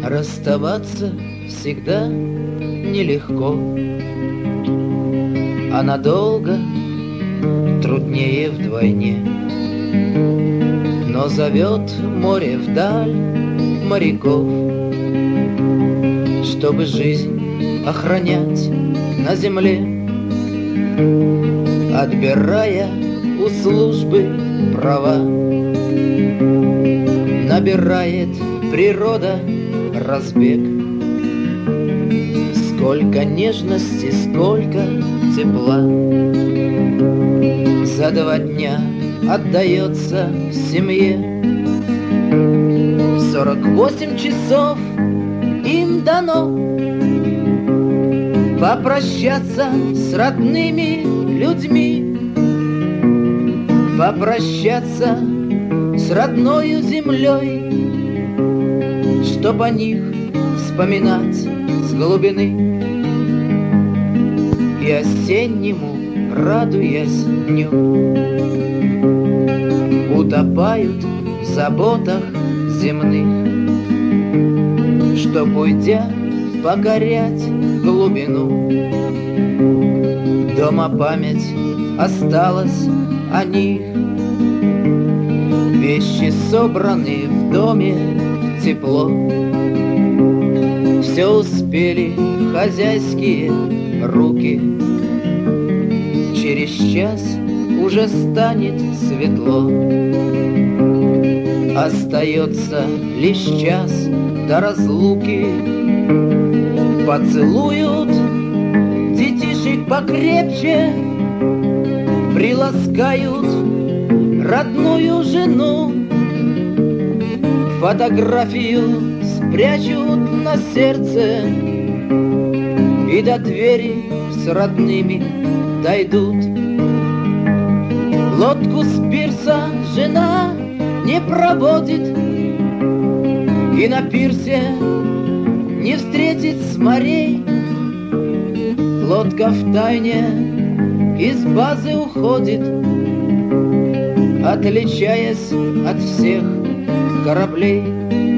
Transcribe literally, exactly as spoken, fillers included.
Расставаться всегда нелегко, а надолго труднее вдвойне. Но зовет море вдаль моряков, чтобы жизнь охранять на земле, отбирая у службы права. Набирает природа разбег. Сколько нежности, сколько тепла за два дня отдается семье. Сорок восемь часов им дано попрощаться с родными людьми, попрощаться с родною землей, чтоб о них вспоминать с глубины и осеннему, радуясь дню, утопают в заботах земных, чтоб, уйдя, покорять глубину. Дома память осталась о них, вещи собраны в доме тепло. Все успели хозяйские руки, через час уже станет светло. Остается лишь час до разлуки. Поцелуют детишек покрепче, приласкают родную жену, фотографию спрячут на сердце и до двери с родными дойдут. Лодку с пирса жена не проводит и на пирсе не встретит с морей. Лодка втайне из базы уходит, отличаясь от всех кораблей.